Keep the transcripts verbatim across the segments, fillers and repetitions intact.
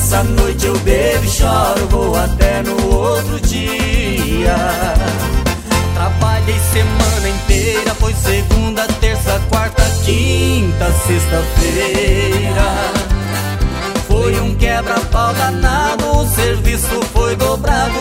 essa noite eu bebo e choro, vou até no outro dia. Trabalhei semana inteira, foi segunda, terça, quarta, quinta, sexta-feira. Foi um quebra-pau danado, o serviço foi dobrado,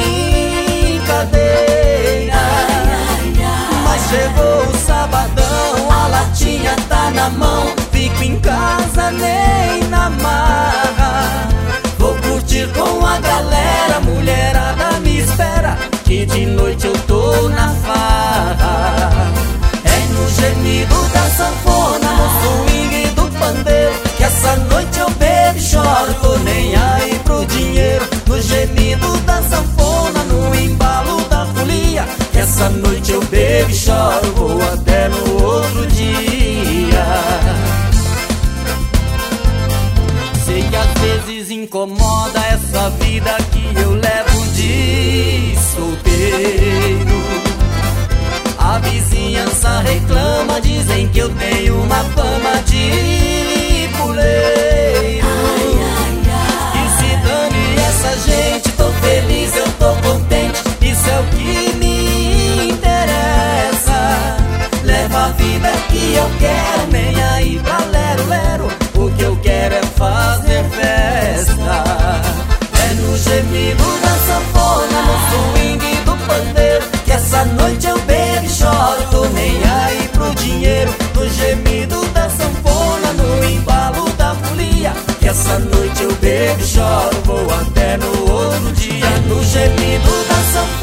brincadeira. Mas chegou o sabadão, a latinha tá na mão, fico em casa nem na marra. Vou curtir com a galera, mulherada me espera, que de noite eu tô na farra. É no gemido da sanfona, no swing do pandeiro, que essa noite eu bebo e choro, tô nem aí pro dinheiro. No gemido da sanfona, no embalo da folia, que essa noite eu bebo e choro, vou até no outro dia. Sei que às vezes incomoda essa vida que eu levo de solteiro. A vizinhança reclama, dizem que eu tenho uma fama de puleiro. E se dane essa gente, tô feliz, eu tô contente, isso é o que me interessa. Leva a vida que eu quero, nem aí pra lero, lero. O que eu quero é fazer festa. É no gemido da sanfona, no swing do pandeiro, que essa noite eu bebo e choro, tô nem aí pro dinheiro. No gemido da sanfona, no embalo da folia, que essa noite eu bebo e choro, vou até no outro dia. No gemido da sanfona,